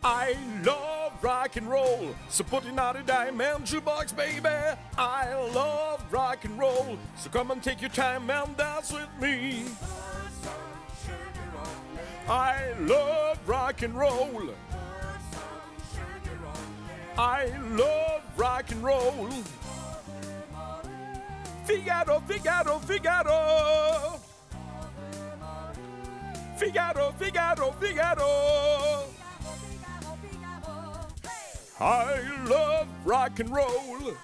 I love rock and roll, so put it on a diamond jukebox, baby. I love rock and roll, so come and take your time and dance with me. I love rock and roll. I love rock and roll. Figaro, Figaro, Figaro. Figaro, Figaro, Figaro. I love rock and roll.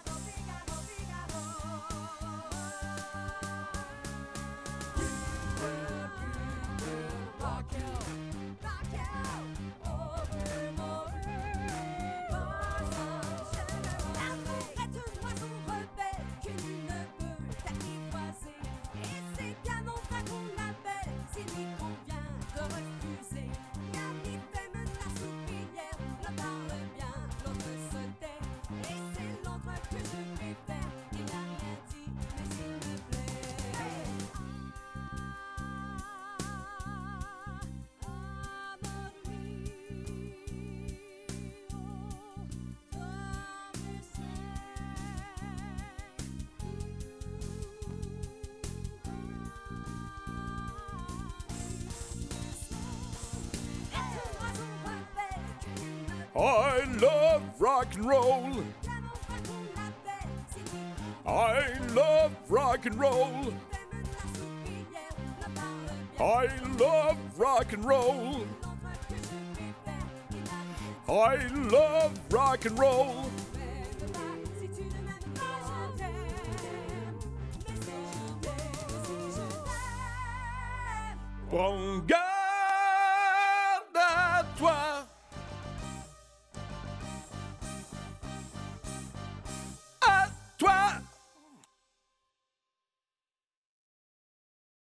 I love rock and roll. I love rock and roll. I love rock and roll. I love rock and roll. Bonga.